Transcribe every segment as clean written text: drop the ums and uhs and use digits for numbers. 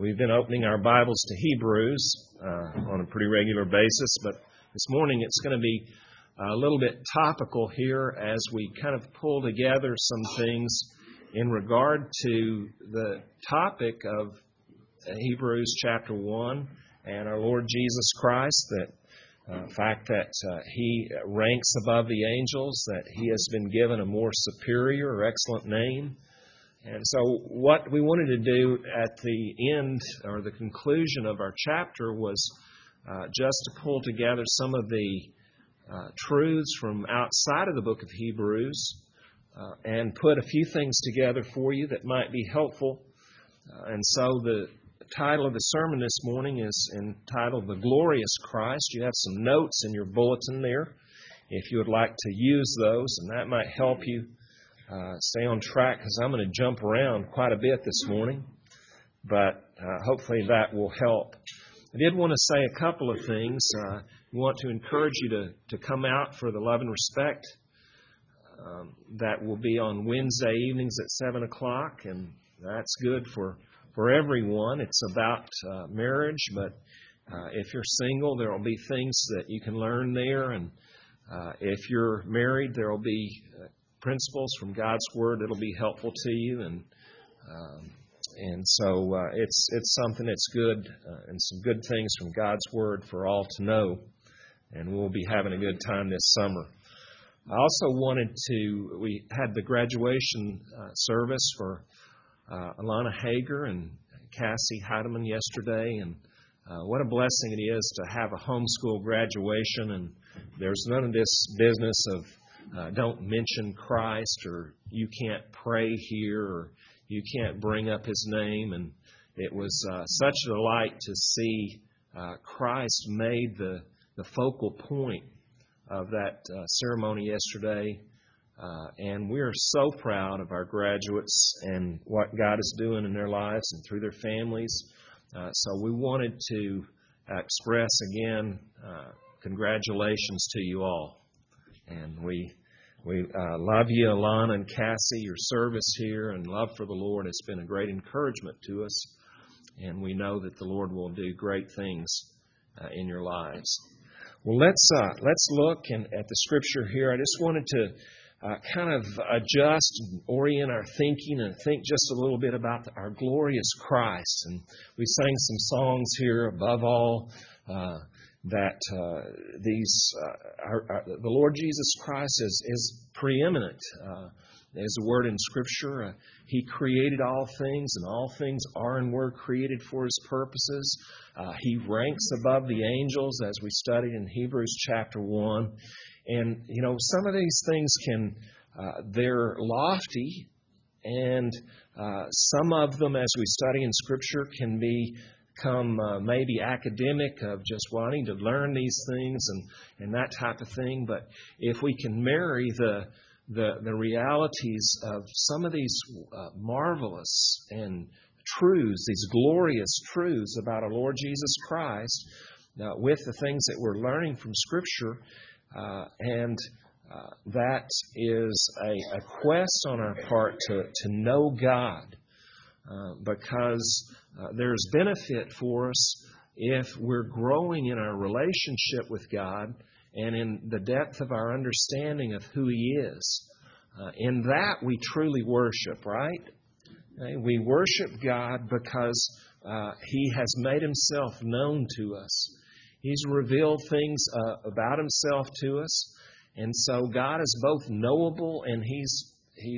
We've been opening our Bibles to Hebrews on a pretty regular basis, but this morning it's going to be a little bit topical here as we kind of pull together some things in regard to the topic of Hebrews chapter 1 and our Lord Jesus Christ, that fact that He ranks above the angels, that He has been given a more superior or excellent name. And so what we wanted to do at the end or the conclusion of our chapter was just to pull together some of the truths from outside of the book of Hebrews and put a few things together for you that might be helpful. And so the title of the sermon this morning is entitled The Glorious Christ. You have some notes in your bulletin there if you would like to use those, and that might help you stay on track, because I'm going to jump around quite a bit this morning, but hopefully that will help. I did want to say a couple of things. We want to encourage you to come out for the Love and Respect. That will be on Wednesday evenings at 7 o'clock, and that's good for everyone. It's about marriage, but if you're single, there will be things that you can learn there, and if you're married, there will be principles from God's Word that'll be helpful to you, and so it's something that's good, and some good things from God's Word for all to know, and we'll be having a good time this summer. I also we had the graduation service for Alana Hager and Cassie Heidemann yesterday, and what a blessing it is to have a homeschool graduation, and there's none of this business of don't mention Christ, or you can't pray here, or you can't bring up His name. And it was such a delight to see Christ made the focal point of that ceremony yesterday. And we are so proud of our graduates and what God is doing in their lives and through their families. So we wanted to express again congratulations to you all. And we love you, Alana and Cassie. Your service here and love for the Lord has been a great encouragement to us. And we know that the Lord will do great things in your lives. Well, let's look at the Scripture here. I just wanted to kind of adjust and orient our thinking and think just a little bit about our glorious Christ. And we sang some songs here, above all, that the Lord Jesus Christ is preeminent. There's a word in Scripture. He created all things, and all things are and were created for His purposes. He ranks above the angels, as we studied in Hebrews chapter 1. And, some of these things they're lofty, and some of them, as we study in Scripture, can become maybe academic, of just wanting to learn these things and that type of thing. But if we can marry the realities of some of these marvelous and truths, these glorious truths about our Lord Jesus Christ, with the things that we're learning from Scripture, and that is a quest on our part to know God, because there's benefit for us if we're growing in our relationship with God and in the depth of our understanding of who He is. In that we truly worship, right? We worship God because He has made Himself known to us. He's revealed things about Himself to us. And so God is both knowable, and He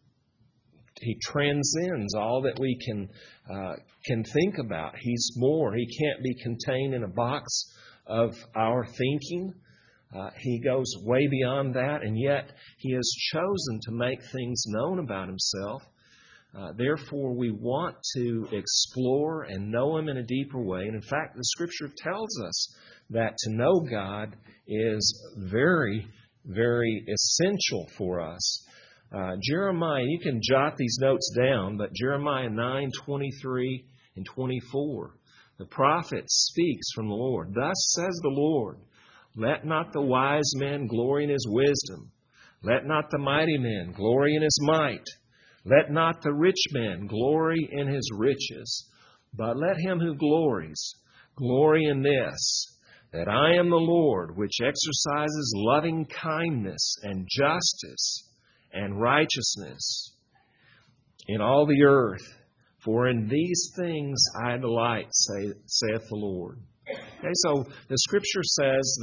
transcends all that we can think about. He's more. He can't be contained in a box of our thinking. He goes way beyond that, and yet He has chosen to make things known about Himself. Therefore, we want to explore and know Him in a deeper way. And in fact, the Scripture tells us that to know God is very, very essential for us. Jeremiah, you can jot these notes down, but Jeremiah 9:23 and 24, the prophet speaks from the Lord. Thus says the Lord, let not the wise man glory in his wisdom. Let not the mighty man glory in his might. Let not the rich man glory in his riches, But let him who glories glory in this, that I am the Lord, which exercises loving kindness and justice and righteousness in all the earth. For in these things I delight, saith the Lord. Okay, so the Scripture says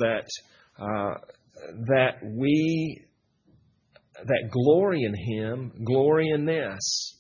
that we glory in Him, glory in this,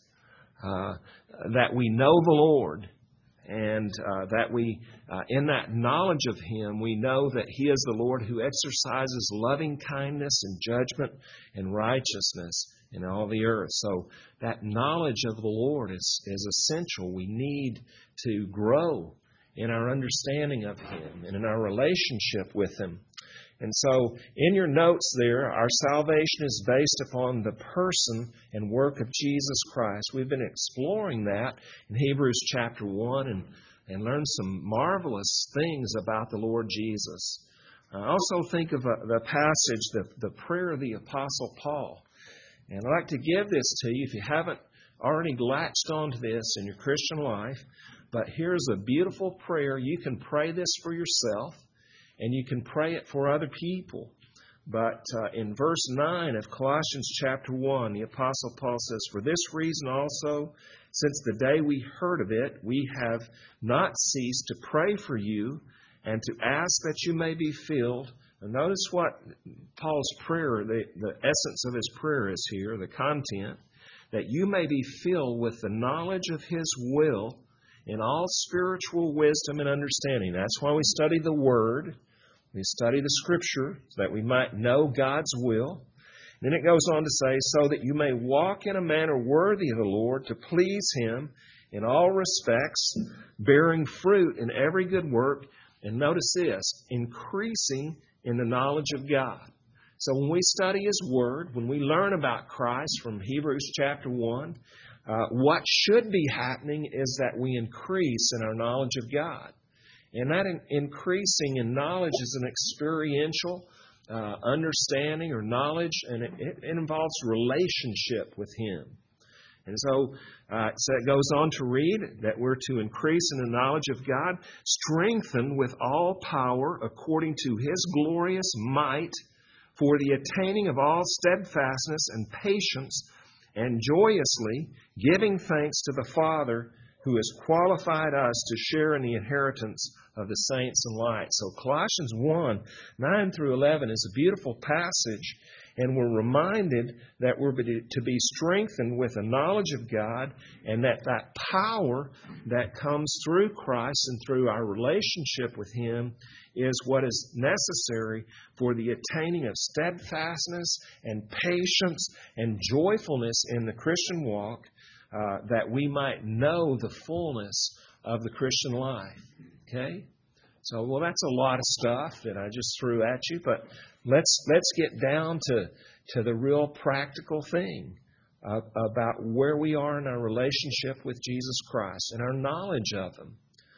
that we know the Lord, and that we, in that knowledge of Him, we know that He is the Lord who exercises loving kindness and judgment and righteousness in all the earth. So that knowledge of the Lord is essential. We need to grow in our understanding of Him and in our relationship with Him. And so in your notes there, our salvation is based upon the person and work of Jesus Christ. We've been exploring that in Hebrews chapter 1 and learned some marvelous things about the Lord Jesus. I also think of the passage, the prayer of the Apostle Paul. And I'd like to give this to you if you haven't already latched onto this in your Christian life. But here's a beautiful prayer. You can pray this for yourself, and you can pray it for other people. But in verse 9 of Colossians chapter 1, the Apostle Paul says, "For this reason also, since the day we heard of it, we have not ceased to pray for you and to ask that you may be filled." And notice what Paul's prayer, the essence of his prayer is here, the content, "that you may be filled with the knowledge of His will in all spiritual wisdom and understanding." That's why we study the Word. We study the Scripture so that we might know God's will. Then it goes on to say, "so that you may walk in a manner worthy of the Lord, to please Him in all respects, bearing fruit in every good work." And notice this, increasing in the knowledge of God. So when we study His Word, when we learn about Christ from Hebrews chapter 1, what should be happening is that we increase in our knowledge of God. And that increasing in knowledge is an experiential understanding or knowledge, and it involves relationship with Him. And so it goes on to read that we're to increase in the knowledge of God, strengthened with all power according to His glorious might, for the attaining of all steadfastness and patience, and joyously giving thanks to the Father who has qualified us to share in the inheritance of the saints in light. So Colossians 1, 9 through 11 is a beautiful passage, and we're reminded that we're to be strengthened with a knowledge of God, and that power that comes through Christ and through our relationship with Him is what is necessary for the attaining of steadfastness and patience and joyfulness in the Christian walk, that we might know the fullness of the Christian life. Okay? So, well, that's a lot of stuff that I just threw at you, but let's get down to the real practical thing about where we are in our relationship with Jesus Christ and our knowledge of Him.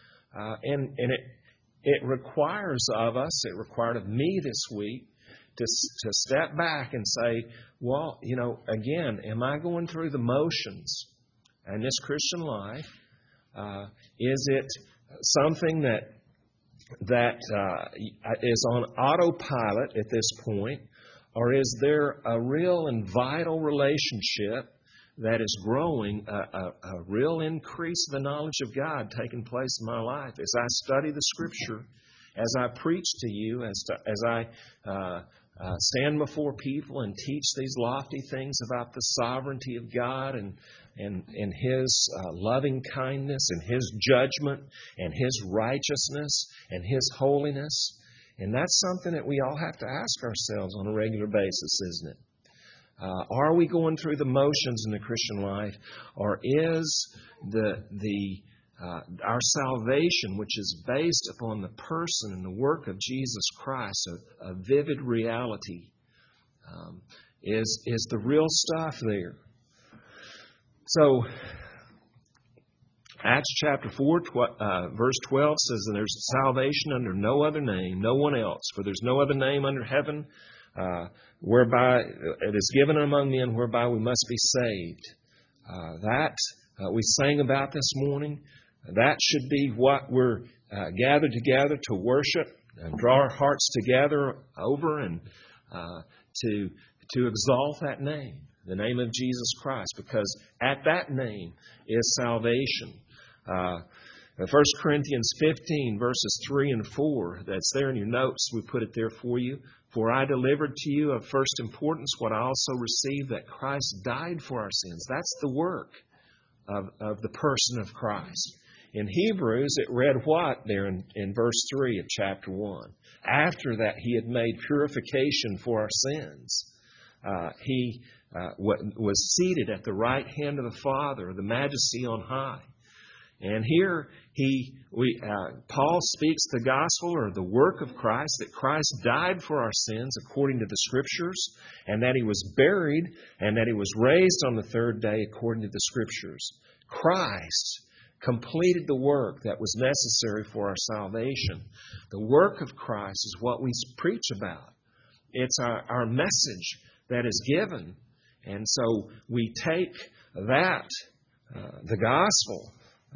And it requires of us, it required of me this week, to step back and say, well, again, am I going through the motions in this Christian life? Is it something that is on autopilot at this point, or is there a real and vital relationship that is growing, a real increase of the knowledge of God taking place in my life as I study the Scripture, as I preach to you, as I stand before people and teach these lofty things about the sovereignty of God and His loving kindness and His judgment and His righteousness and His holiness. And that's something that we all have to ask ourselves on a regular basis, isn't it? Are we going through the motions in the Christian life, or is our salvation, which is based upon the person and the work of Jesus Christ, a vivid reality? Is the real stuff there? So, Acts chapter 4, verse 12 says, "And there's salvation under no other name, no one else, for there's no other name under heaven whereby it is given among men whereby we must be saved." We sang about this morning. That should be what we're gathered together to worship and draw our hearts together over and to exalt that name, the name of Jesus Christ, because at that name is salvation. 1 Corinthians 15, verses 3 and 4, that's there in your notes. We put it there for you. For I delivered to you of first importance what I also received, that Christ died for our sins. That's the work of the person of Christ. In Hebrews, it read what there in verse 3 of chapter 1? After that he had made purification for our sins, he was seated at the right hand of the Father, the majesty on high. And here Paul speaks the gospel or the work of Christ, that Christ died for our sins according to the Scriptures, and that He was buried, and that He was raised on the third day according to the Scriptures. Christ completed the work that was necessary for our salvation. The work of Christ is what we preach about. It's our message that is given. And so we take that, the gospel,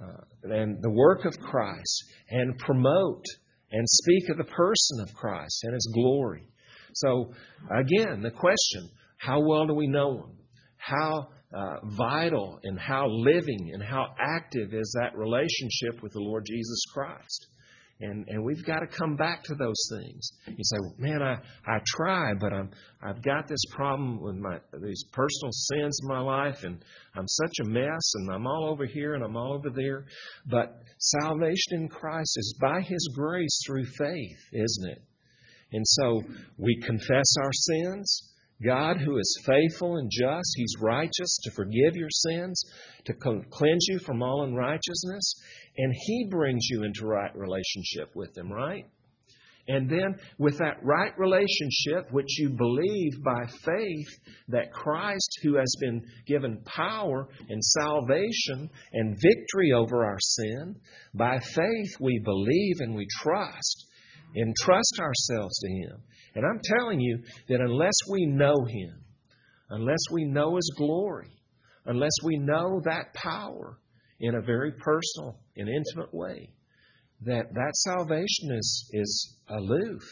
and the work of Christ, and promote and speak of the person of Christ and His glory. So, again, the question, how well do we know Him? How vital and how living and how active is that relationship with the Lord Jesus Christ? And we've got to come back to those things. You say, well, man, I try, but I've got this problem with these personal sins in my life, and I'm such a mess, and I'm all over here and I'm all over there. But salvation in Christ is by His grace through faith, isn't it? And so we confess our sins. God, who is faithful and just, He's righteous to forgive your sins, to cleanse you from all unrighteousness, and He brings you into right relationship with Him, right? And then with that right relationship, which you believe by faith that Christ, who has been given power and salvation and victory over our sin, by faith we believe and we trust, entrust ourselves to Him. And I'm telling you that unless we know Him, unless we know His glory, unless we know that power in a very personal and intimate way, that salvation is aloof.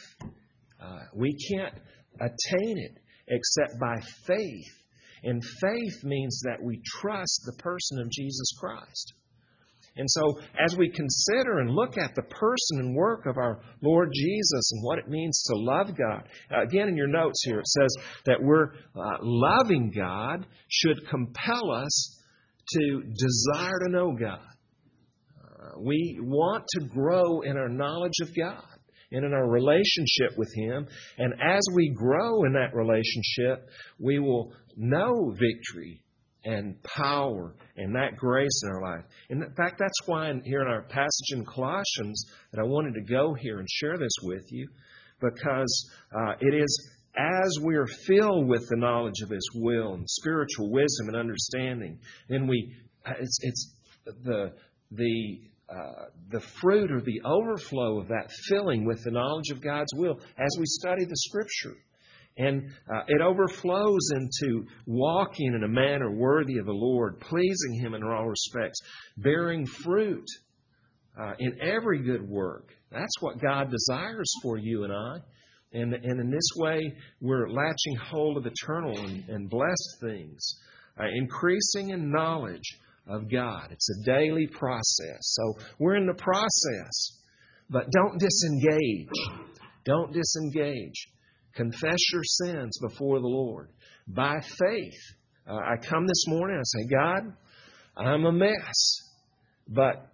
We can't attain it except by faith. And faith means that we trust the person of Jesus Christ. And so, as we consider and look at the person and work of our Lord Jesus and what it means to love God, again in your notes here it says that we're loving God should compel us to desire to know God. We want to grow in our knowledge of God and in our relationship with Him. And as we grow in that relationship, we will know victory and power and that grace in our life. And in fact, that's why here in our passage in Colossians that I wanted to go here and share this with you, because it is as we are filled with the knowledge of His will and spiritual wisdom and understanding, then it's the fruit or the overflow of that filling with the knowledge of God's will as we study the Scripture. And it overflows into walking in a manner worthy of the Lord, pleasing Him in all respects, bearing fruit in every good work. That's what God desires for you and I. And in this way, we're latching hold of eternal and blessed things, increasing in knowledge of God. It's a daily process. So we're in the process. But don't disengage. Don't disengage. Confess your sins before the Lord. By faith, I come this morning and I say, God, I'm a mess. But,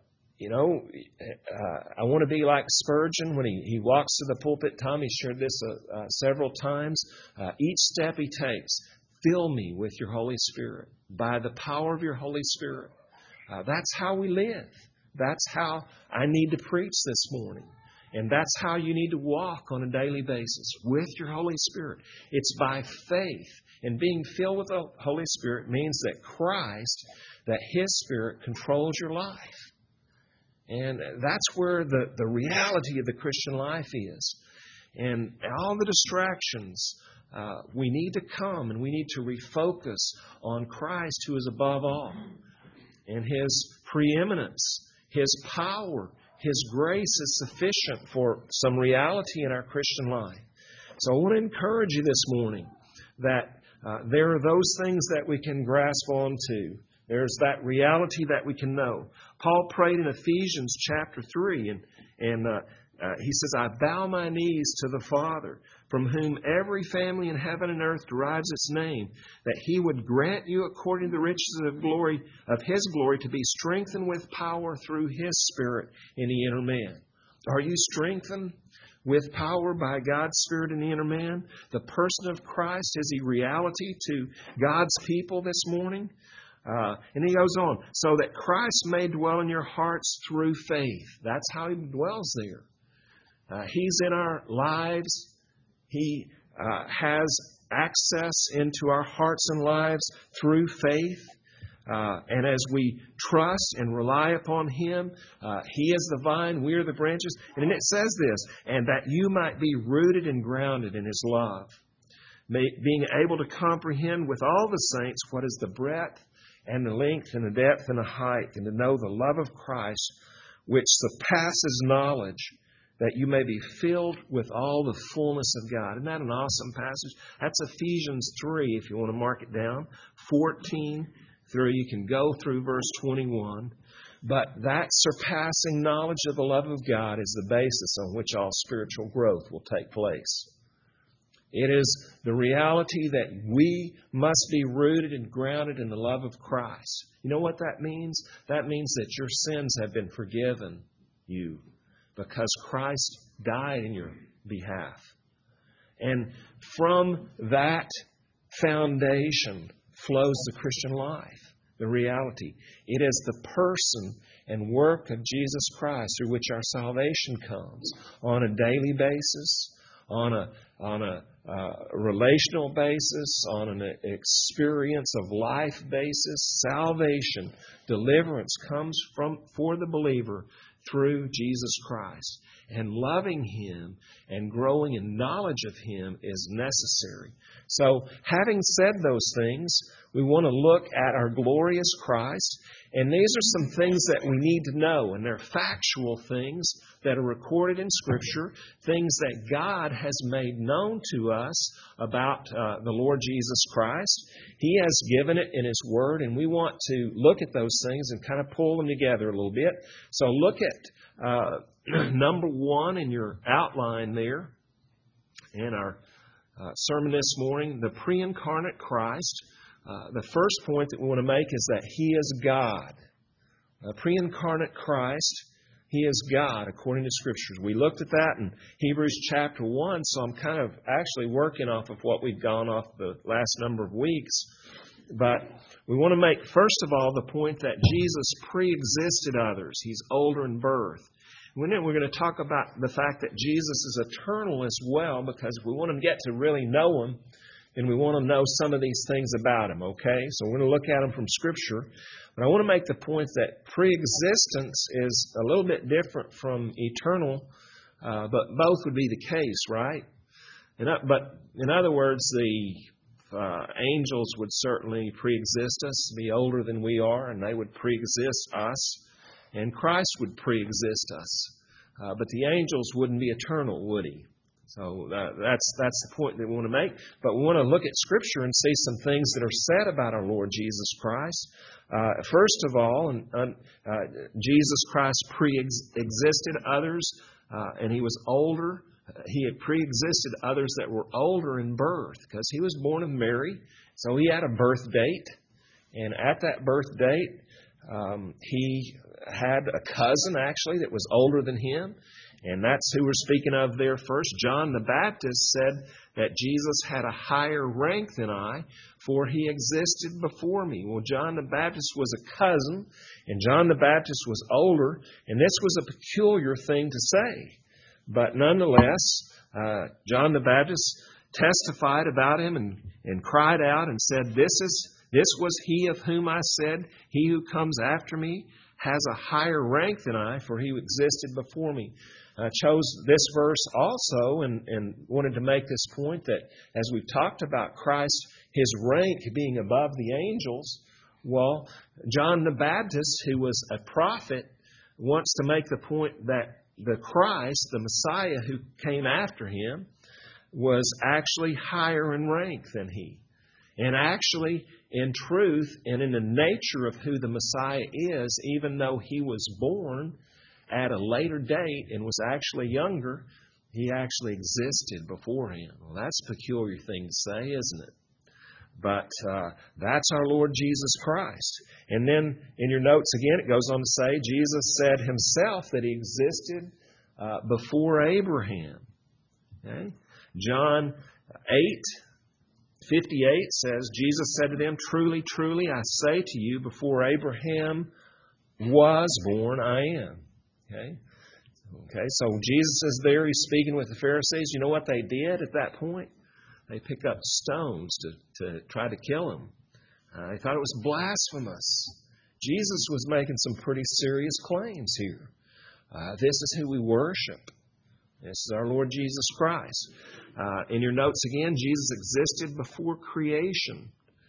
I want to be like Spurgeon when he walks to the pulpit. Tommy shared this several times. Each step he takes, fill me with your Holy Spirit. By the power of your Holy Spirit. That's how we live. That's how I need to preach this morning. And that's how you need to walk on a daily basis with your Holy Spirit. It's by faith. And being filled with the Holy Spirit means that Christ, that His Spirit controls your life. And that's where the reality of the Christian life is. And all the distractions, we need to come and we need to refocus on Christ, who is above all, and His preeminence His power, His grace is sufficient for some reality in our Christian life. So I want to encourage you this morning that there are those things that we can grasp onto. There's that reality that we can know. Paul prayed in Ephesians chapter 3, and he says, I bow my knees to the Father, from whom every family in heaven and earth derives its name, that He would grant you according to the riches of His glory to be strengthened with power through His Spirit in the inner man. Are you strengthened with power by God's Spirit in the inner man? The person of Christ, is He reality to God's people this morning? And he goes on, so that Christ may dwell in your hearts through faith. That's how He dwells there. He's in our lives. He has access into our hearts and lives through faith. And as we trust and rely upon Him, He is the vine, we are the branches. And then it says this, and that you might be rooted and grounded in His love, being able to comprehend with all the saints what is the breadth and the length and the depth and the height, and to know the love of Christ, which surpasses knowledge, that you may be filled with all the fullness of God. Isn't that an awesome passage? That's Ephesians 3, if you want to mark it down. 14 through, you can go through verse 21. But that surpassing knowledge of the love of God is the basis on which all spiritual growth will take place. It is the reality that we must be rooted and grounded in the love of Christ. You know what that means? That means that your sins have been forgiven you, because Christ died in your behalf. And from that foundation flows the Christian life, the reality. It is the person and work of Jesus Christ through which our salvation comes on a daily basis, on a relational basis, on an experience of life basis. Salvation, deliverance comes for the believer through Jesus Christ. And loving Him and growing in knowledge of Him is necessary. So, having said those things, we want to look at our glorious Christ. And these are some things that we need to know. And they're factual things that are recorded in Scripture, things that God has made known to us about the Lord Jesus Christ. He has given it in His Word, and we want to look at those things and kind of pull them together a little bit. So look at number 1 in your outline there in our sermon this morning, the pre-incarnate Christ. The first point that we want to make is that He is God. Pre-incarnate Christ, He is God according to Scriptures. We looked at that in Hebrews chapter 1, so I'm kind of actually working off of what we've gone off the last number of weeks. But we want to make, first of all, the point that Jesus pre-existed others. He's older in birth. And then we're going to talk about the fact that Jesus is eternal as well, because if we want to get to really know Him, then we want to know some of these things about Him, okay? So we're going to look at them from Scripture. But I want to make the point that pre-existence is a little bit different from eternal, but both would be the case, right? But in other words, the angels would certainly pre-exist us, be older than we are, and they would pre-exist us. And Christ would pre-exist us. But the angels wouldn't be eternal, would He? So that's the point that we want to make. But we want to look at Scripture and see some things that are said about our Lord Jesus Christ. First of all, Jesus Christ pre-existed others, and He was older. He had pre-existed others that were older in birth, because He was born of Mary. So He had a birth date. And at that birth date, He had a cousin, actually, that was older than Him. And that's who we're speaking of there first. John the Baptist said that Jesus had a higher rank than I, for He existed before me. Well, John the Baptist was a cousin, and John the Baptist was older, and this was a peculiar thing to say. But nonetheless, John the Baptist testified about Him and cried out and said, This was He of whom I said, He who comes after me has a higher rank than I, for He existed before me. I chose this verse also and wanted to make this point that as we've talked about Christ, His rank being above the angels, well, John the Baptist, who was a prophet, wants to make the point that the Christ, the Messiah who came after him, was actually higher in rank than he. And actually, in truth and in the nature of who the Messiah is, even though he was born at a later date and was actually younger, he actually existed before him. Well, that's a peculiar thing to say, isn't it? But that's our Lord Jesus Christ. And then in your notes again, it goes on to say, Jesus said himself that he existed before Abraham. Okay? John 8:58 says, Jesus said to them, "Truly, truly, I say to you, before Abraham was born, I am." Okay, so Jesus is there. He's speaking with the Pharisees. You know what they did at that point? They picked up stones to try to kill him. They thought it was blasphemous. Jesus was making some pretty serious claims here. This is who we worship. This is our Lord Jesus Christ. In your notes again, Jesus existed before creation.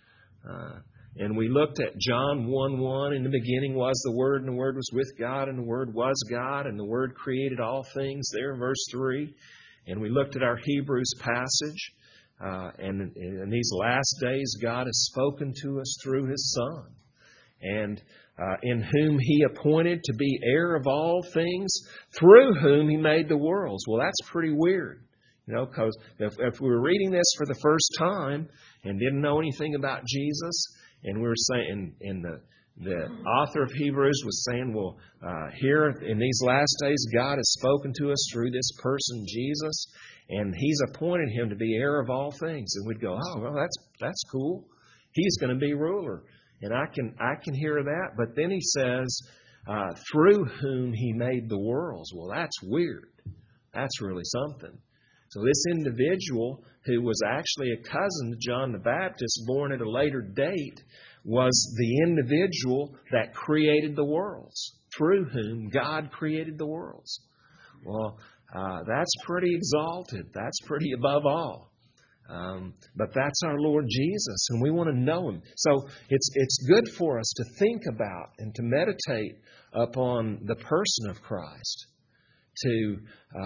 And we looked at John 1:1. In the beginning was the Word, and the Word was with God, and the Word was God, and the Word created all things, there in verse 3. And we looked at our Hebrews passage. And in these last days, God has spoken to us through His Son. And in whom He appointed to be heir of all things, through whom He made the worlds. Well, that's pretty weird. Because if we were reading this for the first time and didn't know anything about Jesus, and we were saying, and the author of Hebrews was saying, well, here in these last days, God has spoken to us through this person, Jesus, and He's appointed Him to be heir of all things. And we'd go, oh, well, that's cool. He's going to be ruler. And I can hear that. But then He says, through whom He made the worlds. Well, that's weird. That's really something. So this individual, who was actually a cousin to John the Baptist, born at a later date, was the individual that created the worlds, through whom God created the worlds. Well, that's pretty exalted. That's pretty above all. But that's our Lord Jesus, and we want to know Him. So it's good for us to think about and to meditate upon the person of Christ, to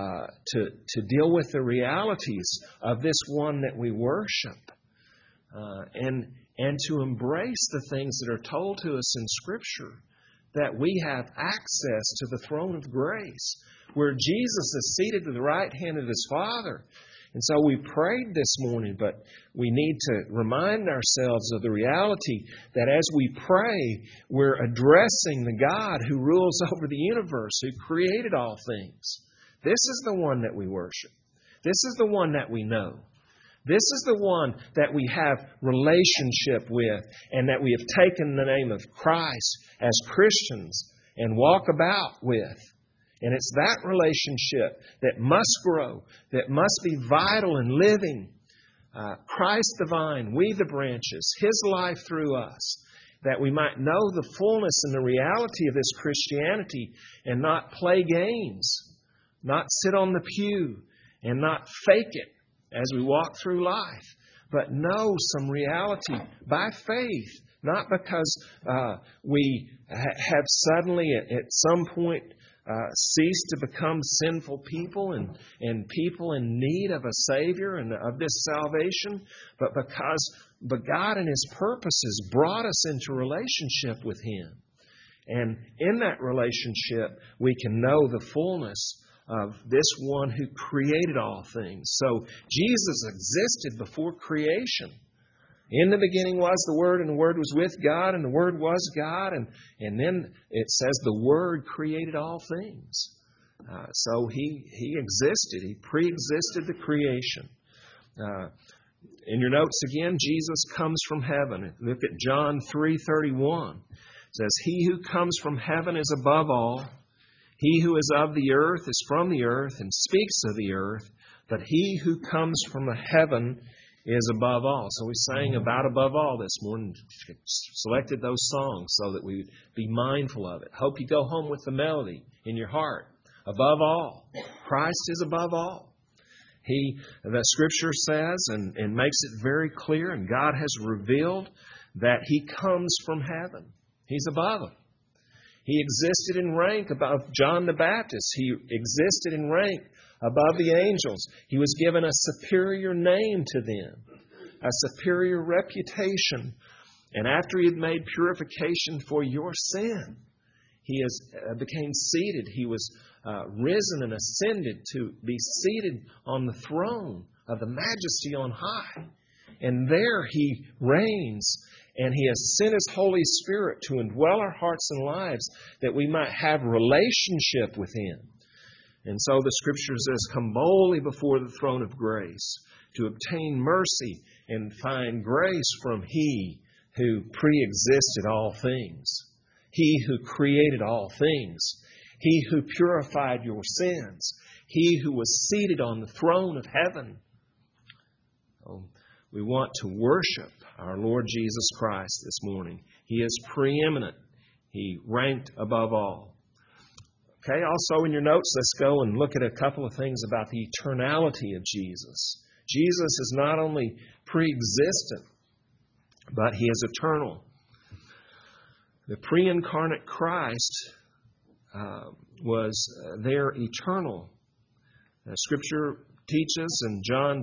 deal with the realities of this one that we worship, and to embrace the things that are told to us in Scripture, that we have access to the throne of grace, where Jesus is seated to the right hand of His Father. And so we prayed this morning, but we need to remind ourselves of the reality that as we pray, we're addressing the God who rules over the universe, who created all things. This is the one that we worship. This is the one that we know. This is the one that we have relationship with, and that we have taken the name of Christ as Christians and walk about with. And it's that relationship that must grow, that must be vital and living. Christ the vine, we the branches, His life through us, that we might know the fullness and the reality of this Christianity and not play games, not sit on the pew and not fake it as we walk through life, but know some reality by faith, not because we have suddenly at some point cease to become sinful people and people in need of a Savior and of this salvation, but because God in His purposes brought us into relationship with Him. And in that relationship, we can know the fullness of this one who created all things. So Jesus existed before creation. In the beginning was the Word, and the Word was with God, and the Word was God. And then it says the Word created all things. So He existed. He pre-existed the creation. In your notes again, Jesus comes from heaven. Look at John 3:31. It says, "He who comes from heaven is above all. He who is of the earth is from the earth and speaks of the earth. But he who comes from the heaven is above all." So we sang about above all this morning, selected those songs so that we would be mindful of it. Hope you go home with the melody in your heart. Above all. Christ is above all. The Scripture says and makes it very clear, and God has revealed that He comes from heaven. He's above it. He existed in rank above John the Baptist. He existed in rank above the angels. He was given a superior name to them, a superior reputation. And after He had made purification for your sin, He became seated. He was risen and ascended to be seated on the throne of the Majesty on high. And there He reigns, and He has sent His Holy Spirit to indwell our hearts and lives that we might have relationship with Him. And so the Scripture says, come boldly before the throne of grace to obtain mercy and find grace from He who pre-existed all things, He who created all things, He who purified your sins, He who was seated on the throne of heaven. Oh, we want to worship our Lord Jesus Christ this morning. He is preeminent. He ranked above all. Okay, also in your notes, let's go and look at a couple of things about the eternality of Jesus. Jesus is not only pre-existent, but He is eternal. The pre-incarnate Christ was there eternal. Scripture teaches in John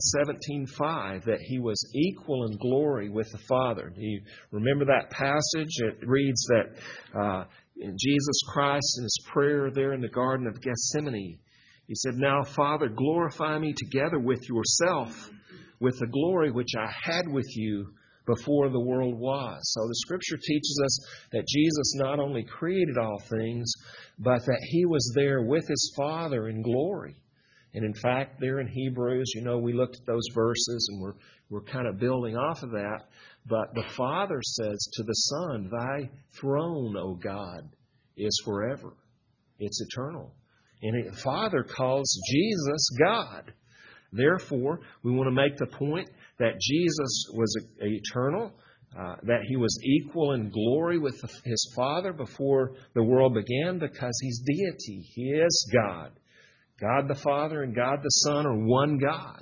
17:5 that He was equal in glory with the Father. Do you remember that passage? It reads that Jesus Christ in His prayer there in the Garden of Gethsemane, He said, now, Father, glorify me together with Yourself, with the glory which I had with You before the world was. So the Scripture teaches us that Jesus not only created all things, but that He was there with His Father in glory. And in fact, there in Hebrews, we looked at those verses and we're kind of building off of that. But the Father says to the Son, Thy throne, O God, is forever. It's eternal. And the Father calls Jesus God. Therefore, we want to make the point that Jesus was eternal, that He was equal in glory with His Father before the world began because He's deity. He is God. God the Father and God the Son are one God.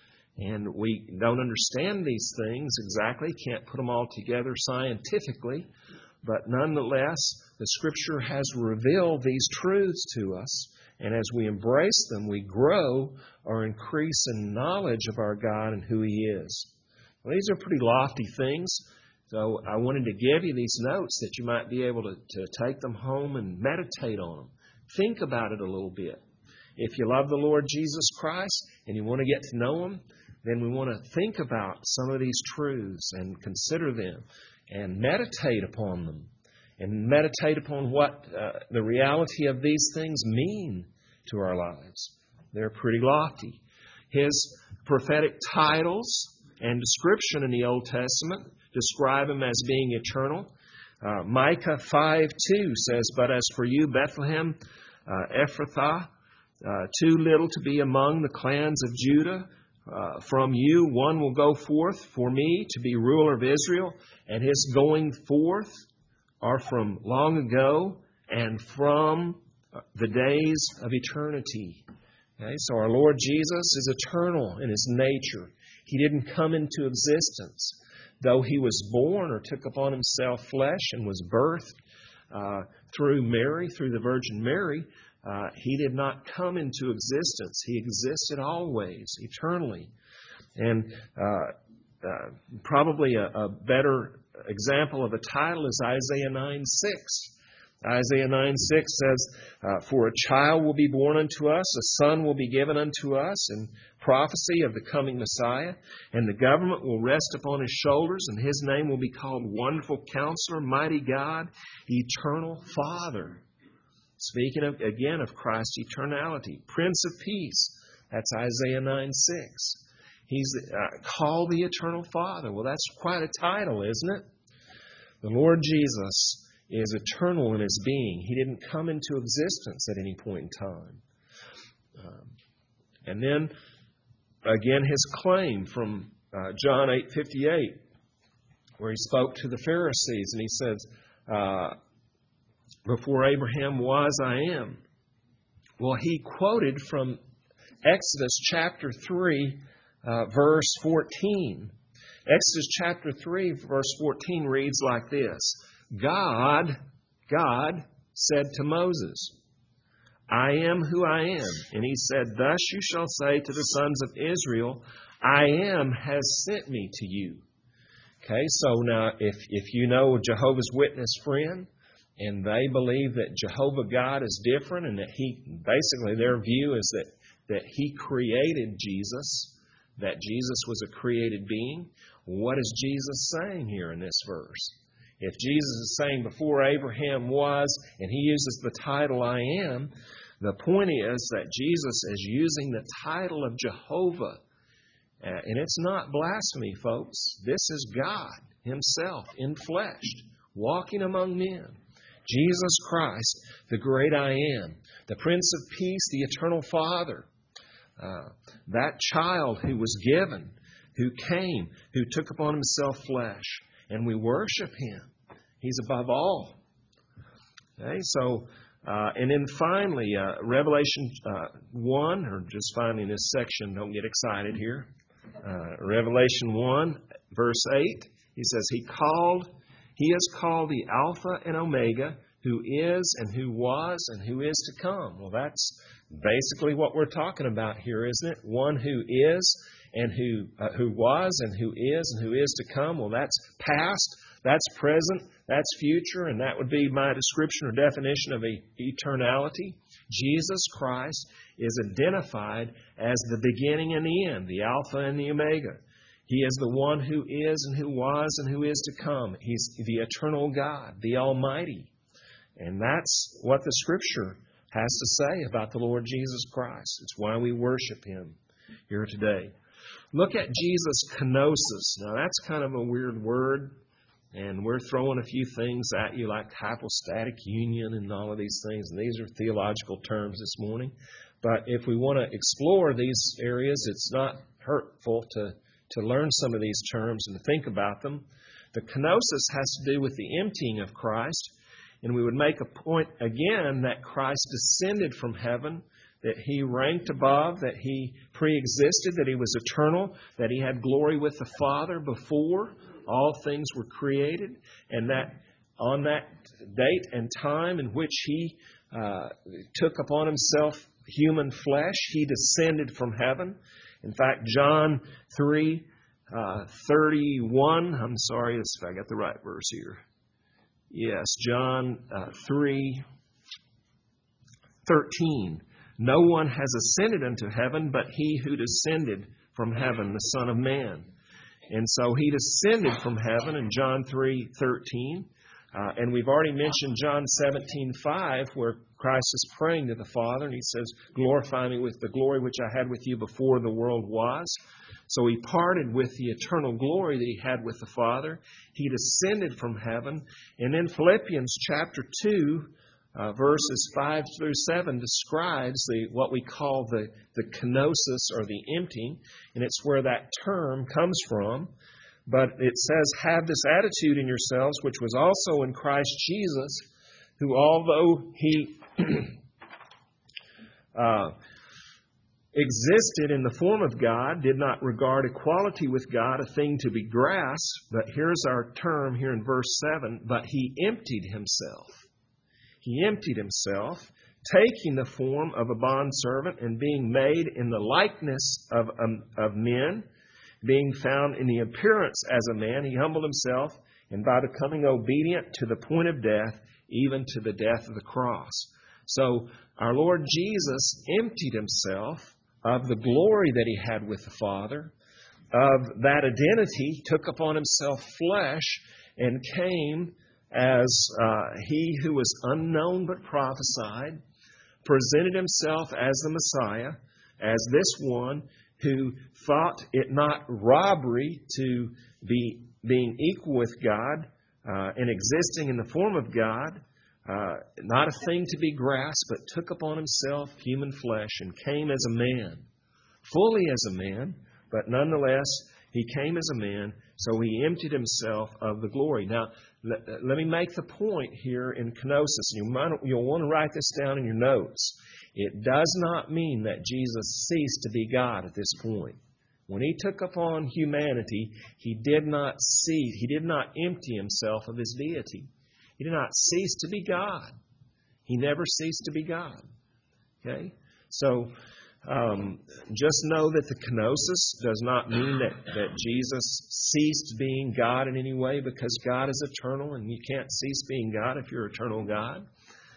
And we don't understand these things exactly, can't put them all together scientifically, but nonetheless, the Scripture has revealed these truths to us, and as we embrace them, we grow or increase in knowledge of our God and who He is. Well, these are pretty lofty things, so I wanted to give you these notes that you might be able to take them home and meditate on them. Think about it a little bit. If you love the Lord Jesus Christ and you want to get to know Him, then we want to think about some of these truths and consider them and meditate upon them and meditate upon what the reality of these things mean to our lives. They're pretty lofty. His prophetic titles and description in the Old Testament describe Him as being eternal. Micah 5:2 says, But as for you, Bethlehem, Ephrathah, too little to be among the clans of Judah. From you one will go forth for me to be ruler of Israel, and His going forth are from long ago and from the days of eternity. Okay, so our Lord Jesus is eternal in His nature. He didn't come into existence. Though He was born or took upon Himself flesh and was birthed through Mary, through the Virgin Mary, He did not come into existence. He existed always, eternally. And probably a better example of a title is Isaiah 9:6. Isaiah 9:6 says, For a child will be born unto us, a son will be given unto us, and prophecy of the coming Messiah, and the government will rest upon His shoulders, and His name will be called Wonderful Counselor, Mighty God, Eternal Father. Speaking again of Christ's eternality. Prince of Peace. That's Isaiah 9:6. He's called the Eternal Father. Well, that's quite a title, isn't it? The Lord Jesus is eternal in His being. He didn't come into existence at any point in time. And then, again, His claim from John 8:58, where He spoke to the Pharisees, and He says, Before Abraham was, I am. Well, He quoted from Exodus chapter 3, verse 14. Exodus chapter 3, verse 14 reads like this. God said to Moses, I am who I am. And he said, thus you shall say to the sons of Israel, I am has sent me to you. Okay, so now if you know a Jehovah's Witness friend, and they believe that Jehovah God is different, and that basically their view is that He created Jesus, that Jesus was a created being, what is Jesus saying here in this verse? If Jesus is saying before Abraham was, and He uses the title I am, the point is that Jesus is using the title of Jehovah. And it's not blasphemy, folks. This is God Himself in flesh, walking among men. Jesus Christ, the great I am, the Prince of Peace, the Eternal Father, that child who was given, who came, who took upon Himself flesh, and we worship Him. He's above all. Okay, so, and then finally, Revelation 1, or just finally in this section, don't get excited here. Revelation 1, verse 8, He says, He is called the Alpha and Omega, who is and who was and who is to come. Well, that's basically what we're talking about here, isn't it? One who is and who was and who is to come. Well, that's past, that's present, that's future, and that would be my description or definition of eternality. Jesus Christ is identified as the beginning and the end, the Alpha and the Omega. He is the one who is and who was and who is to come. He's the eternal God, the Almighty. And that's what the Scripture has to say about the Lord Jesus Christ. It's why we worship Him here today. Look at Jesus' kenosis. Now, that's kind of a weird word, and we're throwing a few things at you like hypostatic union and all of these things, and these are theological terms this morning. But if we want to explore these areas, it's not hurtful to learn some of these terms and to think about them. The kenosis has to do with the emptying of Christ, and we would make a point again that Christ descended from heaven, that He ranked above, that He pre-existed, that He was eternal, that He had glory with the Father before all things were created, and that on that date and time in which He took upon Himself human flesh, He descended from heaven. In fact, John 3:31. I'm sorry if I got the right verse here. Yes, John 3:13. No one has ascended unto heaven but He who descended from heaven, the Son of Man. And so He descended from heaven in John 3:13. And we've already mentioned John 17:5, where Christ is praying to the Father, and He says, glorify me with the glory which I had with you before the world was. So He parted with the eternal glory that He had with the Father. He descended from heaven. And then Philippians chapter 2, verses 5 through 7 describes what we call the kenosis, or the emptying, and it's where that term comes from. But it says, have this attitude in yourselves, which was also in Christ Jesus, who although He existed in the form of God, did not regard equality with God a thing to be grasped. But here's our term here in verse 7, but He emptied Himself. He emptied Himself, taking the form of a bondservant and being made in the likeness of men, being found in the appearance as a man, He humbled Himself, and by becoming obedient to the point of death, even to the death of the cross. So our Lord Jesus emptied Himself of the glory that He had with the Father, of that identity, took upon Himself flesh, and came as He who was unknown but prophesied, presented Himself as the Messiah, as this one who thought it not robbery to be being equal with God and existing in the form of God, not a thing to be grasped, but took upon Himself human flesh and came as a man, fully as a man, but nonetheless He came as a man, so He emptied Himself of the glory. Now, let me make the point here in kenosis. You'll want to write this down in your notes. It does not mean that Jesus ceased to be God at this point. When He took upon humanity, He did not cease. He did not empty Himself of His deity. He did not cease to be God. He never ceased to be God. Okay? So, just know that the kenosis does not mean that Jesus ceased being God in any way, because God is eternal and you can't cease being God if you're eternal God.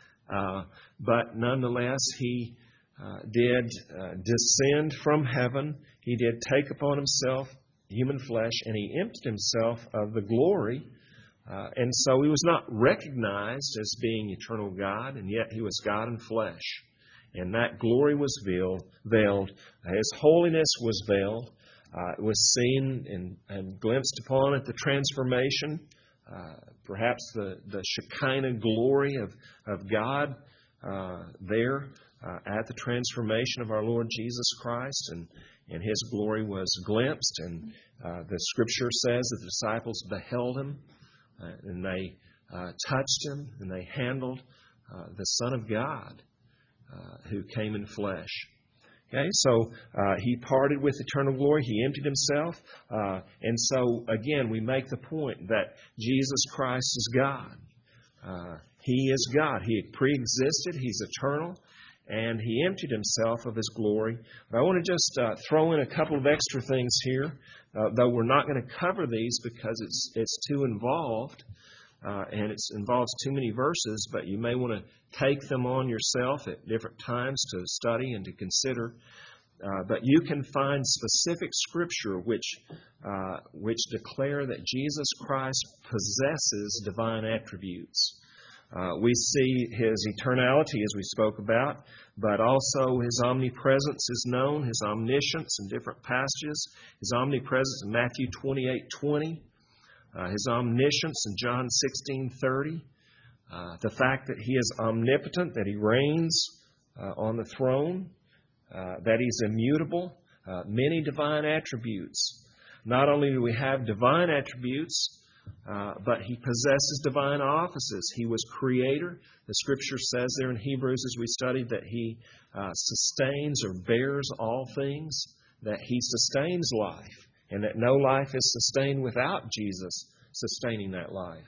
But nonetheless, He did descend from heaven. He did take upon Himself human flesh, and He emptied Himself of the glory. And so He was not recognized as being eternal God, and yet He was God in flesh. And that glory was veiled. His holiness was veiled. It was seen and glimpsed upon at the transformation. Perhaps the Shekinah glory of God there at the transformation of our Lord Jesus Christ. And His glory was glimpsed. And the Scripture says that the disciples beheld Him, and they touched Him, and they handled the Son of God, who came in flesh. Okay, so He parted with eternal glory. He emptied Himself. And so, again, we make the point that Jesus Christ is God. He is God. He pre-existed. He's eternal. And He emptied Himself of His glory. But I want to just throw in a couple of extra things here, though we're not going to cover these because it's too involved. And it involves too many verses, but you may want to take them on yourself at different times to study and to consider. But you can find specific Scripture which declare that Jesus Christ possesses divine attributes. We see His eternality, as we spoke about, but also His omnipresence is known, His omniscience in different passages, His omnipresence in Matthew 28:20. His omniscience in John 16:30, the fact that He is omnipotent, that He reigns on the throne, that He's immutable, many divine attributes. Not only do we have divine attributes, but He possesses divine offices. He was Creator. The Scripture says there in Hebrews, as we studied, that He sustains or bears all things, that He sustains life, and that no life is sustained without Jesus sustaining that life.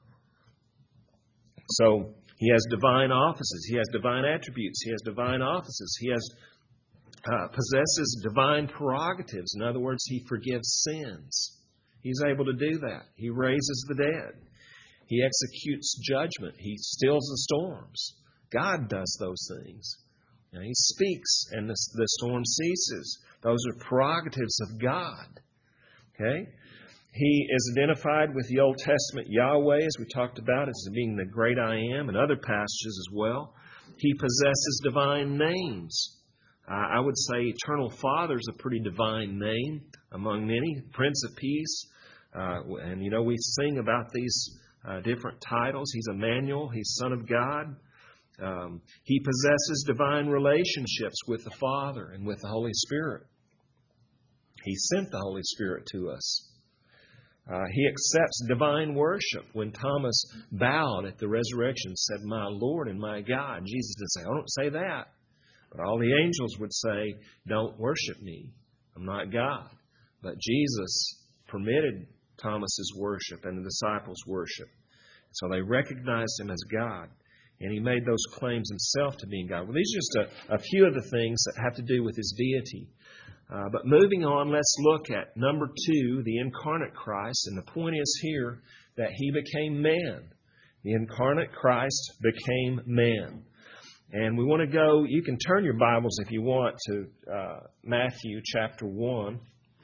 So He has divine offices. He has divine attributes. He has divine offices. He possesses divine prerogatives. In other words, He forgives sins. He's able to do that. He raises the dead. He executes judgment. He stills the storms. God does those things. And He speaks and the storm ceases. Those are prerogatives of God. Okay? He is identified with the Old Testament Yahweh, as we talked about, as being the great I Am, and other passages as well. He possesses divine names. I would say Eternal Father is a pretty divine name among many. Prince of Peace. And, we sing about these different titles. He's Emmanuel. He's Son of God. He possesses divine relationships with the Father and with the Holy Spirit. He sent the Holy Spirit to us. He accepts divine worship. When Thomas bowed at the resurrection and said, "My Lord and my God," Jesus didn't say, "Oh, don't say that." But all the angels would say, "Don't worship me. I'm not God." But Jesus permitted Thomas's worship and the disciples' worship. So they recognized Him as God. And He made those claims Himself to being God. Well, these are just a few of the things that have to do with His deity. But moving on, let's look at number 2, the incarnate Christ. And the point is here that He became man. The incarnate Christ became man. And we want to go, you can turn your Bibles if you want to Matthew chapter 1.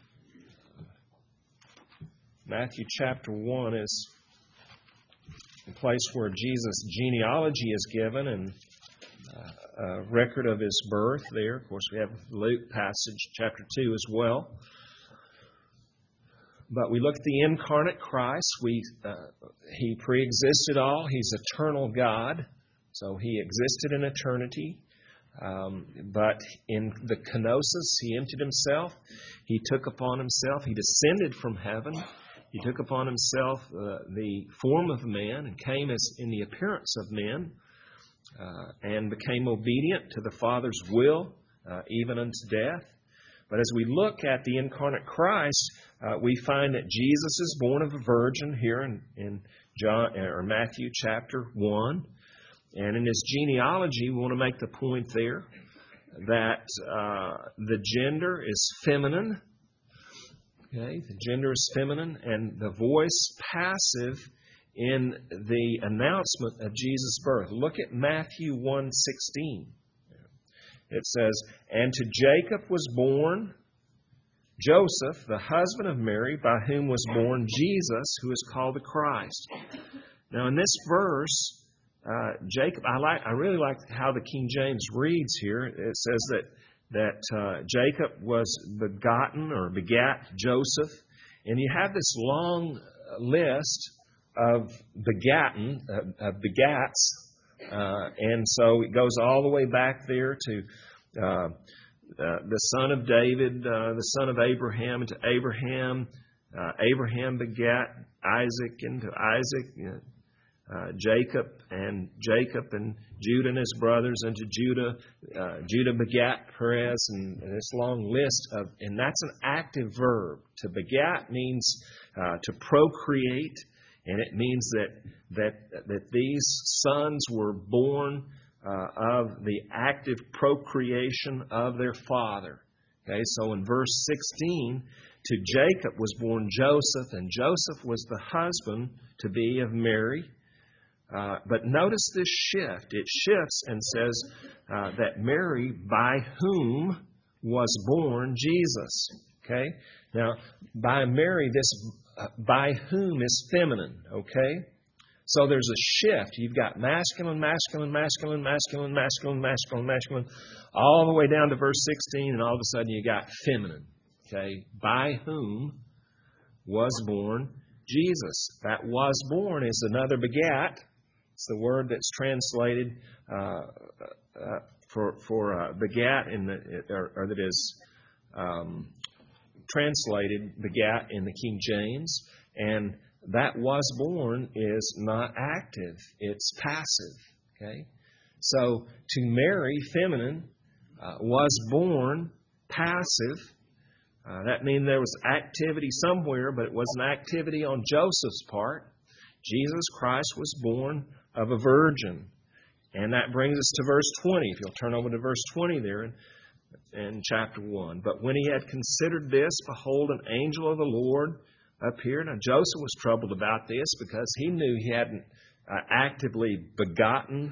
Matthew chapter 1 is a place where Jesus' genealogy is given and a record of His birth there. Of course, we have Luke passage, chapter 2 as well. But we look at the incarnate Christ. He pre-existed all. He's eternal God. So He existed in eternity. But in the kenosis, He emptied Himself. He took upon Himself. He descended from heaven. He took upon Himself the form of man and came as in the appearance of men. And became obedient to the Father's will, even unto death. But as we look at the incarnate Christ, we find that Jesus is born of a virgin here in Matthew chapter 1. And in his genealogy, we want to make the point there that the gender is feminine. Okay, the gender is feminine, and the voice passive in the announcement of Jesus' birth. Look at Matthew 1:16. It says, "And to Jacob was born Joseph, the husband of Mary, by whom was born Jesus, who is called the Christ." Now, in this verse, Jacob, I really like how the King James reads here. It says that Jacob was begotten or begat Joseph, and you have this long list of begatten, of begats, and so it goes all the way back there to the son of David, the son of Abraham, and to Abraham. Abraham begat Isaac, and to Isaac, Jacob and Judah and his brothers, and to Judah begat Perez, and this long list of, and that's an active verb. To begat means to procreate, and it means that these sons were born of the active procreation of their father. Okay, so in verse 16, to Jacob was born Joseph, and Joseph was the husband to be of Mary. But notice this shift. It shifts and says that Mary, by whom was born Jesus. Okay? Now, by Mary, this by whom is feminine. Okay? So there's a shift. You've got masculine, masculine, masculine, masculine, masculine, masculine, masculine, all the way down to verse 16, and all of a sudden you got feminine. Okay? By whom was born Jesus. That was born is another begat. It's the word that's translated for begat or that is translated begat in the King James, and that was born is not active; it's passive. Okay, so to Mary, feminine, was born passive. That means there was activity somewhere, but it wasn't activity on Joseph's part. Jesus Christ was born of a virgin. And that brings us to verse 20. If you'll turn over to verse 20 there in chapter 1. "But when he had considered this, behold, an angel of the Lord appeared." Now, Joseph was troubled about this because he knew he hadn't actively begotten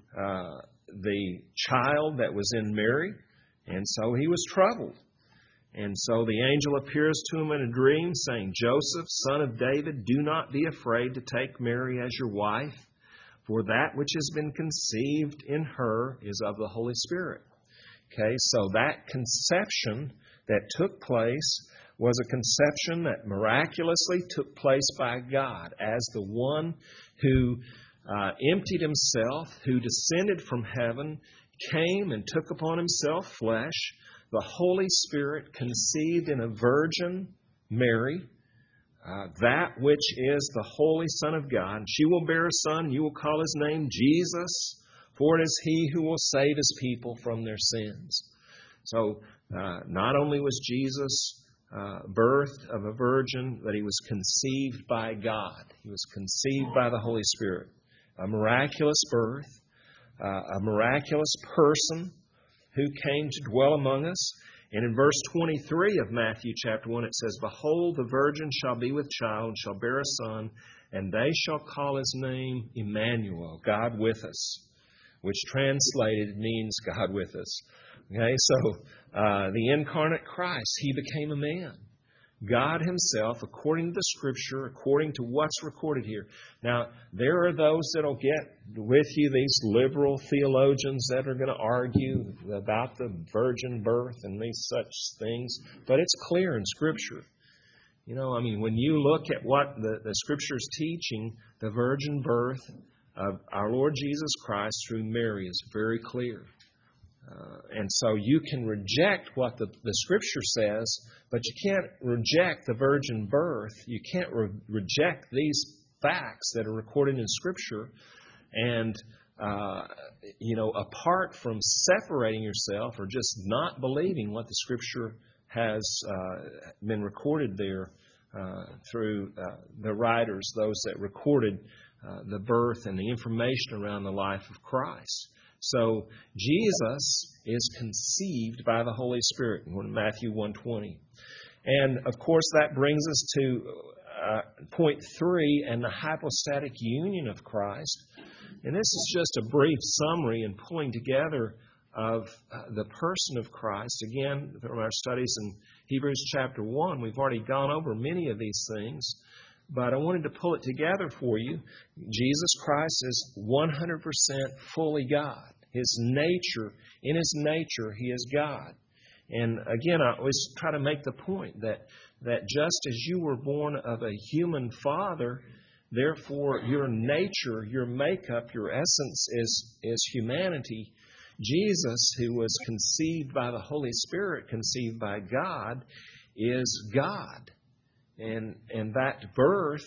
the child that was in Mary. And so he was troubled. And so the angel appears to him in a dream, saying, "Joseph, son of David, do not be afraid to take Mary as your wife, for that which has been conceived in her is of the Holy Spirit." Okay, so that conception that took place was a conception that miraculously took place by God as the one who emptied himself, who descended from heaven, came and took upon himself flesh. The Holy Spirit conceived in a virgin, Mary, that which is the Holy Son of God. She will bear a son, you will call his name Jesus, for it is he who will save his people from their sins. So, not only was Jesus birthed of a virgin, but he was conceived by God. He was conceived by the Holy Spirit. A miraculous birth, a miraculous person who came to dwell among us. And in verse 23 of Matthew chapter 1, it says, "Behold, the virgin shall be with child, and shall bear a son, and they shall call his name Emmanuel," God with us, which translated means God with us. Okay, so the incarnate Christ, he became a man. God himself, according to the Scripture, according to what's recorded here. Now, there are those that will get with you, these liberal theologians that are going to argue about the virgin birth and these such things, but it's clear in Scripture. You know, I mean, when you look at what the Scripture is teaching, the virgin birth of our Lord Jesus Christ through Mary is very clear. And so you can reject what the Scripture says, but you can't reject the virgin birth. You can't reject these facts that are recorded in Scripture. And, apart from separating yourself or just not believing what the Scripture has been recorded there through the writers, those that recorded the birth and the information around the life of Christ. So Jesus is conceived by the Holy Spirit in Matthew 1:20. And, of course, that brings us to point 3 and the hypostatic union of Christ. And this is just a brief summary and pulling together of the person of Christ. Again, from our studies in Hebrews chapter 1, we've already gone over many of these things, but I wanted to pull it together for you. Jesus Christ is 100% fully God. In His nature, He is God. And again, I always try to make the point that just as you were born of a human father, therefore your nature, your makeup, your essence is humanity. Jesus, who was conceived by the Holy Spirit, conceived by God, is God. And that birth,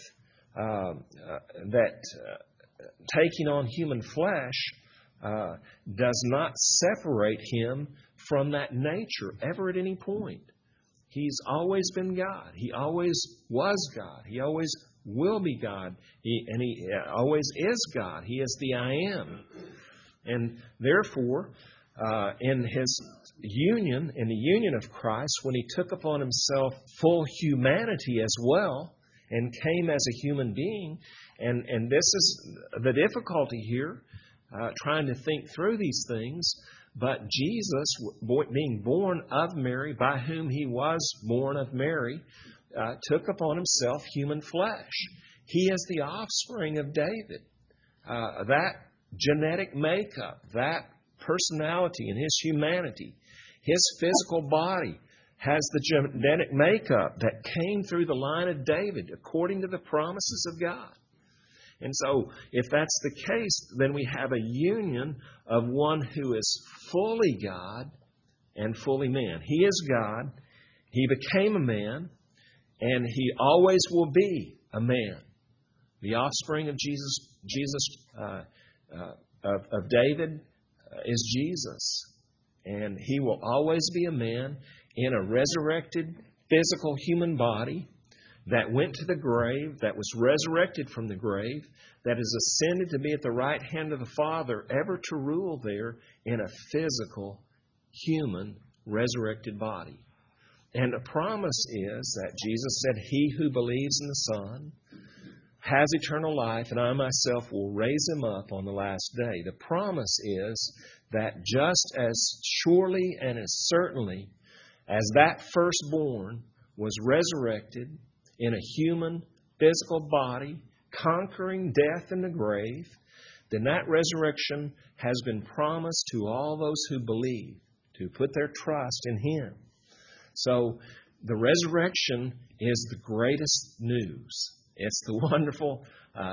taking on human flesh, does not separate Him from that nature ever at any point. He's always been God. He always was God. He always will be God. He always is God. He is the I Am. And therefore, in His union, in the union of Christ, when He took upon Himself full humanity as well and came as a human being, and this is the difficulty here, trying to think through these things, but Jesus, being born of Mary, by whom He was born of Mary, took upon Himself human flesh. He is the offspring of David. That genetic makeup, that personality and His humanity, His physical body has the genetic makeup that came through the line of David according to the promises of God. And so, if that's the case, then we have a union of one who is fully God and fully man. He is God. He became a man, and He always will be a man. The offspring of of David is Jesus, and He will always be a man in a resurrected physical human body that went to the grave, that was resurrected from the grave, that is ascended to be at the right hand of the Father, ever to rule there in a physical, human, resurrected body. And the promise is that Jesus said, "He who believes in the Son has eternal life, and I myself will raise him up on the last day." The promise is that just as surely and as certainly as that firstborn was resurrected in a human, physical body, conquering death and the grave, then that resurrection has been promised to all those who believe, to put their trust in Him. So the resurrection is the greatest news. It's the wonderful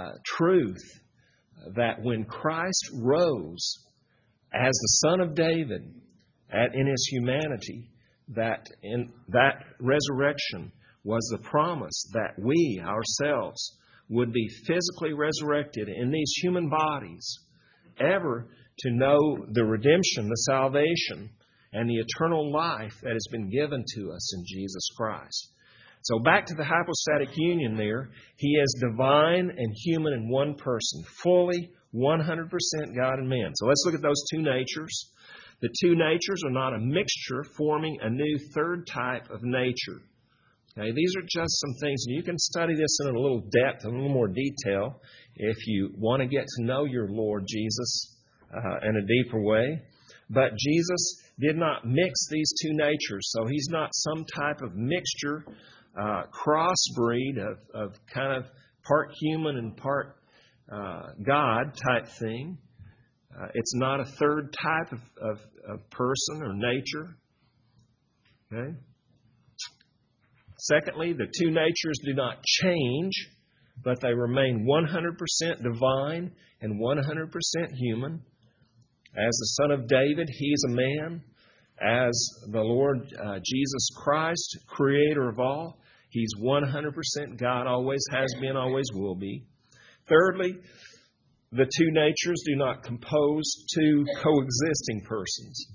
truth that when Christ rose as the Son of David in His humanity, that in that resurrection was the promise that we ourselves would be physically resurrected in these human bodies, ever to know the redemption, the salvation, and the eternal life that has been given to us in Jesus Christ. So back to the hypostatic union there, He is divine and human in one person, fully 100% God and man. So let's look at those two natures. The two natures are not a mixture forming a new third type of nature. Okay, these are just some things, and you can study this in a little depth, a little more detail, if you want to get to know your Lord Jesus in a deeper way. But Jesus did not mix these two natures, so He's not some type of mixture, crossbreed of kind of part human and part God type thing. It's not a third type of person or nature. Okay? Secondly, the two natures do not change, but they remain 100% divine and 100% human. As the Son of David, He is a man. As the Lord Jesus Christ, Creator of all, He's 100% God, always has been, always will be. Thirdly, the two natures do not compose two coexisting persons.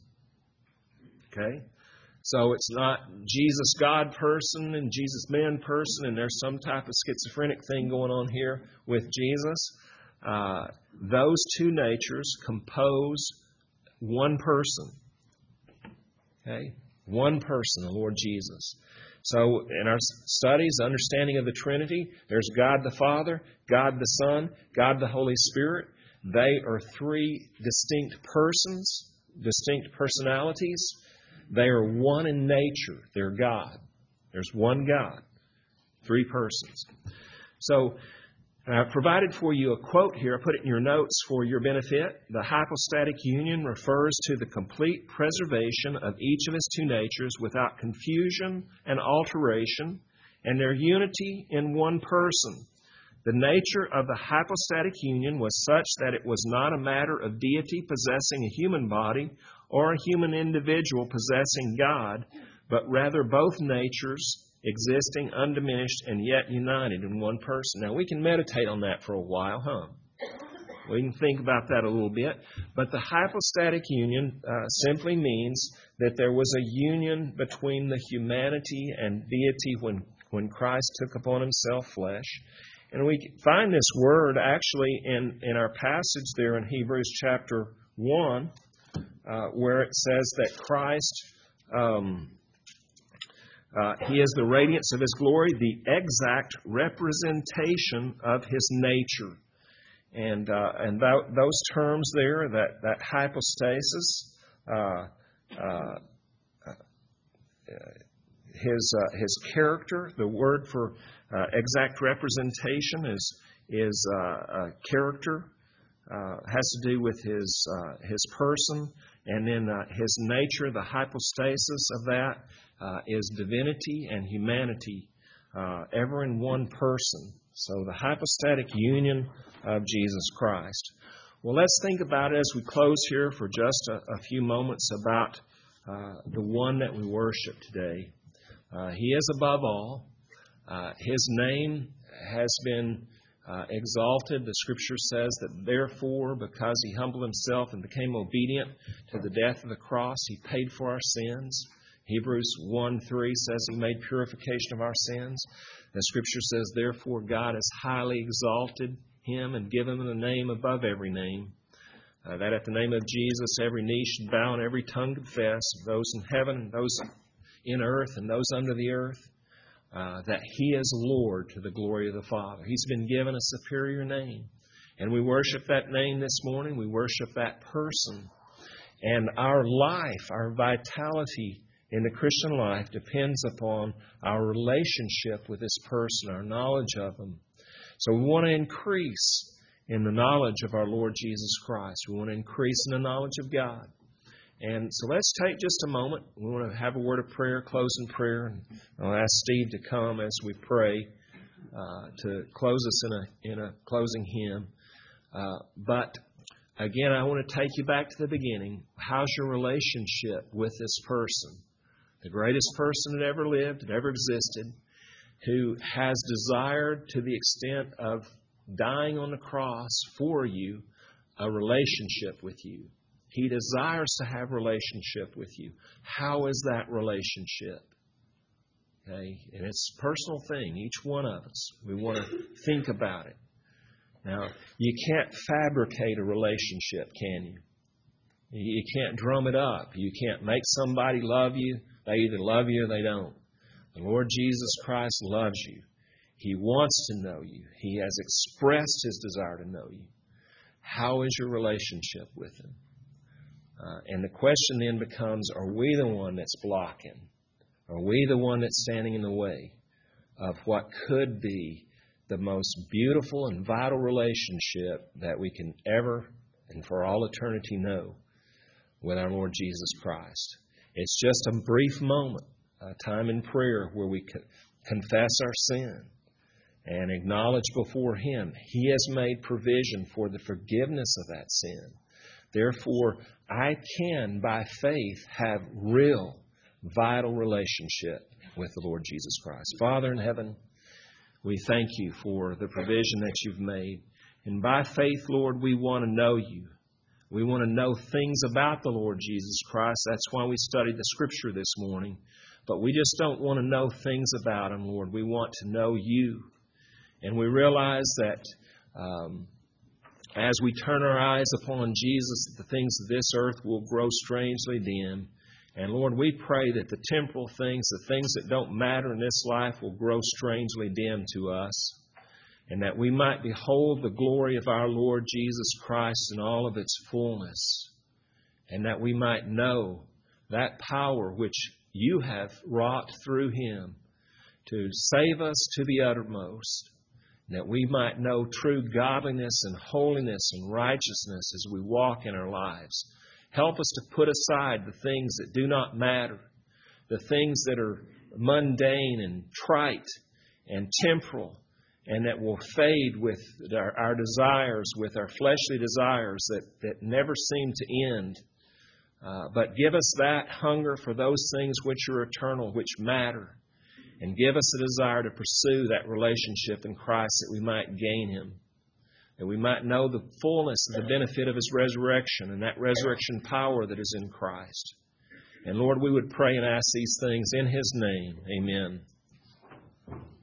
Okay? So it's not Jesus God person and Jesus man person, and there's some type of schizophrenic thing going on here with Jesus. those two natures compose one person. Okay? One person, the Lord Jesus. So in our studies, understanding of the Trinity, there's God the Father, God the Son, God the Holy Spirit. They are three distinct persons, distinct personalities. They are one in nature. They're God. There's one God, three persons. So I've provided for you a quote here. I put it in your notes for your benefit. The hypostatic union refers to the complete preservation of each of its two natures without confusion and alteration, and their unity in one person. The nature of the hypostatic union was such that it was not a matter of deity possessing a human body or a human individual possessing God, but rather both natures existing undiminished and yet united in one person. Now, we can meditate on that for a while, huh? We can think about that a little bit. But the hypostatic union simply means that there was a union between the humanity and deity when Christ took upon Himself flesh. And we find this word actually in our passage there in Hebrews chapter 1, where it says that Christ... He is the radiance of His glory, the exact representation of His nature. And those terms there, that hypostasis, His character, the word for exact representation is character, has to do with His person, and then His nature, the hypostasis of that, is divinity and humanity, ever in one person. So the hypostatic union of Jesus Christ. Well, let's think about it as we close here for just a few moments about the one that we worship today. He is above all. His name has been exalted. The Scripture says that therefore, because He humbled Himself and became obedient to the death of the cross, He paid for our sins. Hebrews 1:3 says He made purification of our sins. The Scripture says, therefore, God has highly exalted Him and given Him the name above every name, that at the name of Jesus every knee should bow and every tongue confess, those in heaven and those in earth and those under the earth, that He is Lord to the glory of the Father. He's been given a superior name. And we worship that name this morning. We worship that person. And our life, our vitality in the Christian life depends upon our relationship with this person, our knowledge of Him. So we want to increase in the knowledge of our Lord Jesus Christ. We want to increase in the knowledge of God. And so let's take just a moment. We want to have a word of prayer, close in prayer. And I'll ask Steve to come as we pray to close us in a closing hymn. But again, I want to take you back to the beginning. How's your relationship with this person? The greatest person that ever lived, that ever existed, who has desired to the extent of dying on the cross for you, a relationship with you. He desires to have a relationship with you. How is that relationship? Okay, and it's a personal thing, each one of us. We want to think about it. Now, you can't fabricate a relationship, can you? You can't drum it up. You can't make somebody love you. They either love you or they don't. The Lord Jesus Christ loves you. He wants to know you. He has expressed His desire to know you. How is your relationship with Him? And the question then becomes, are we the one that's blocking? Are we the one that's standing in the way of what could be the most beautiful and vital relationship that we can ever and for all eternity know with our Lord Jesus Christ? It's just a brief moment, a time in prayer where we confess our sin and acknowledge before Him. He has made provision for the forgiveness of that sin. Therefore, I can, by faith, have real, vital relationship with the Lord Jesus Christ. Father in heaven, we thank You for the provision that You've made. And by faith, Lord, we want to know You. We want to know things about the Lord Jesus Christ. That's why we studied the Scripture this morning. But we just don't want to know things about Him, Lord. We want to know You. And we realize that as we turn our eyes upon Jesus, the things of this earth will grow strangely dim. And Lord, we pray that the temporal things, the things that don't matter in this life, will grow strangely dim to us, and that we might behold the glory of our Lord Jesus Christ in all of its fullness, and that we might know that power which you have wrought through Him to save us to the uttermost, and that we might know true godliness and holiness and righteousness as we walk in our lives. Help us to put aside the things that do not matter, the things that are mundane and trite and temporal, and that will fade with our desires, with our fleshly desires that never seem to end. But give us that hunger for those things which are eternal, which matter, and give us a desire to pursue that relationship in Christ, that we might gain Him, that we might know the fullness of the benefit of His resurrection and that resurrection power that is in Christ. And Lord, we would pray and ask these things in His name. Amen.